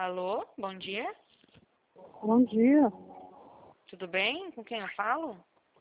Alô, bom dia. Bom dia. Tudo bem? Com quem eu falo?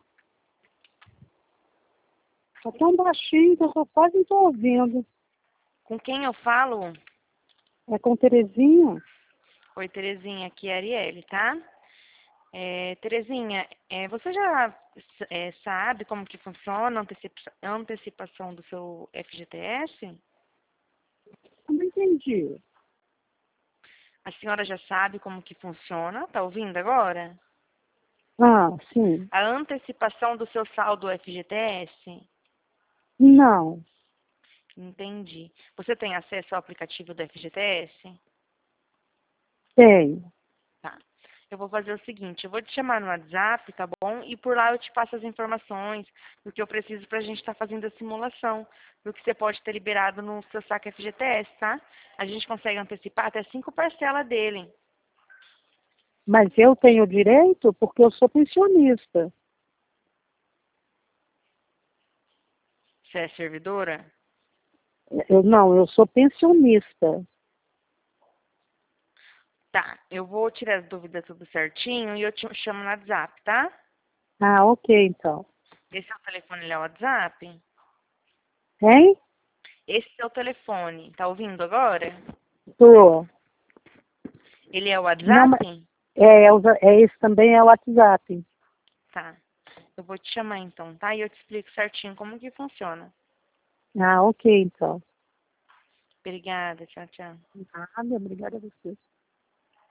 Tá tão baixinho que eu só quase não tô ouvindo. Com quem eu falo? É com Terezinha? Oi, Terezinha, aqui é a Arielle, tá? Terezinha, você já sabe como que funciona a antecipação do seu FGTS? Eu não entendi. A senhora já sabe como que funciona? Tá ouvindo agora? Ah, sim. A antecipação do seu saldo FGTS? Não. Entendi. Você tem acesso ao aplicativo do FGTS? Tenho. Tá. Eu vou fazer o seguinte, eu vou te chamar no WhatsApp, tá bom? E por lá eu te passo as informações do que eu preciso pra gente estar fazendo a simulação do que você pode ter liberado no seu saque FGTS, tá? A gente consegue antecipar até 5 parcelas dele. Mas eu tenho direito porque eu sou pensionista. Você é servidora? Eu sou pensionista. Tá, eu vou tirar as dúvidas tudo certinho e eu te chamo no WhatsApp, tá? Ah, ok, então. Esse é o telefone, ele é o WhatsApp? Hein? Esse é o telefone, tá ouvindo agora? Tô. Ele é o Não, mas WhatsApp? esse também é o WhatsApp. Tá. Eu vou te chamar então, tá? E eu te explico certinho como que funciona. Ah, ok, então. Obrigada, tchau, tchau. Nada, obrigada a você.